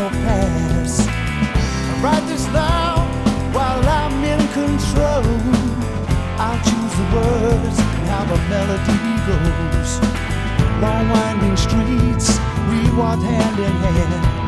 your past. Write this down while I'm in control. I'll choose the words and how the melody goes. Long winding streets, we walked hand in hand.